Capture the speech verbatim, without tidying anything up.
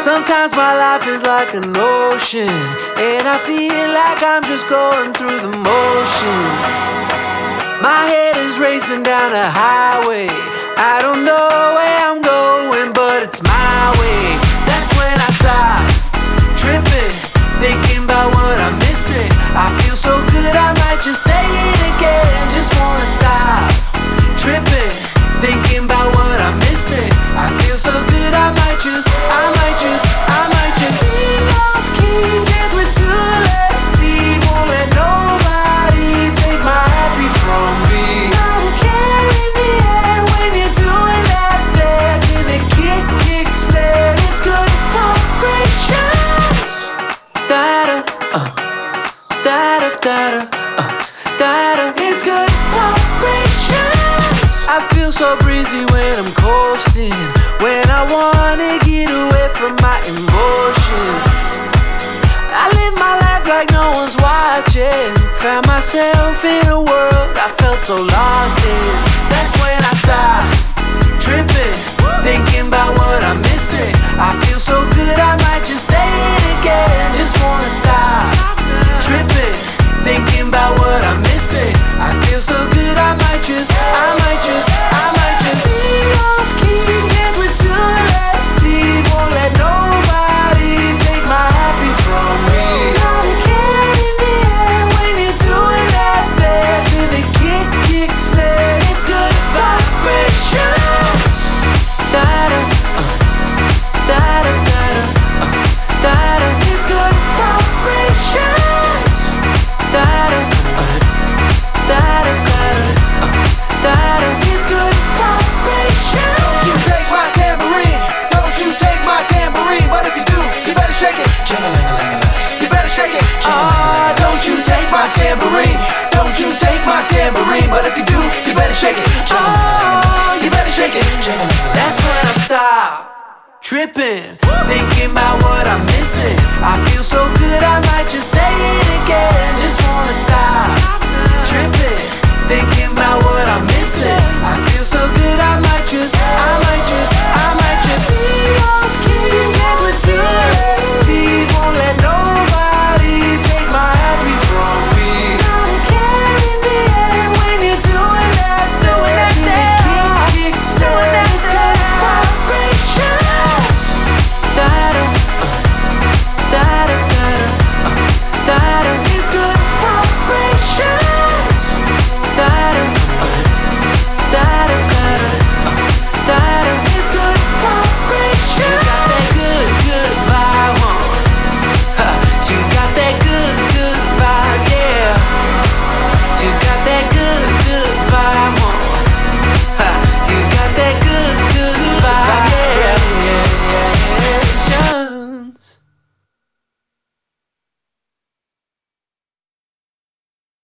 Sometimes my life is like an ocean, and I feel like I'm just going through the motions. My head is racing down a highway. I don't know where I'm going, but it's my way. That's when I stop tripping, thinking about what I'm missing. I feel so good, I might just say it again. Just wanna stop tripping, thinking about what I'm missing. I feel so good, I might just, I might just, I might just sing off key, dance with two left feet. Won't let nobody take my happy from me. I don't care in the air when you're doing that dance in the kick, kick, sled. It's good vibrations. Da-da, uh, da-da, da-da, uh, da-da. It's good vibrations. I feel so breezy when I'm coasting, when I wanna get away from my emotions. I live my life like no one's watching. Found myself in a world I felt so lost in. That's when I stop tripping, thinking about what I'm missing. I feel so good, I might just say it again. Just wanna stop tripping, thinking about what I'm missing. I feel so good, I might just, I might just, I might just sing off key, dance with two left feet. Won't let nobody take my happy from me. I don't care in the air when you're doing that dance to the kick, kick, sled. It's good vibrations. Da-da, uh, da-da, da-da, uh, da-da. It's good vibrations. Da-da, uh, da-da, da-da, uh, da-da. It's good vibrations. Don't you take my tambourine, don't you take my tambourine. But if you do, you better shake it. You better shake it. Ah, don't you take my tambourine, don't you take my tambourine. But if you do, you better shake it. Oh, you better shake it. That's when I stop tripping, thinking about what I'm missing. I feel so good, I might just say it again. Just wanna stop tripping, thinking about what I'm missing. I feel so good, I might just, I might just, I might just